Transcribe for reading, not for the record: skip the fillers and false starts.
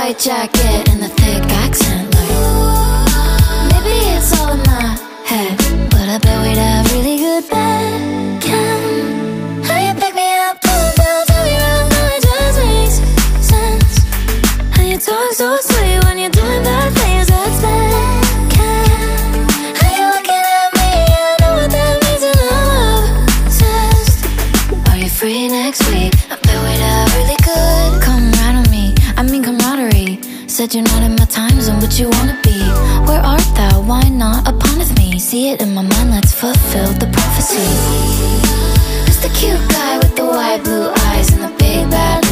white jacket and the thick accent. Like, maybe it's all in my head, but I bet we'd have really good bed chem. How you pick me up, pull down, turn me around, no, it just makes sense. And you talk so sweet when you're doing bad things, that's bad chem. How you looking at me, I know what that means and I'm obsessed. Are you free next week? I bet we'd have really good. Come right on me, I mean camaraderie. Said you're not in my time zone, but you wanna be. Where art thou? Why not upon with me? See it in my mind, let's fulfill the prophecy. Who's the cute guy with the white blue eyes and the big bad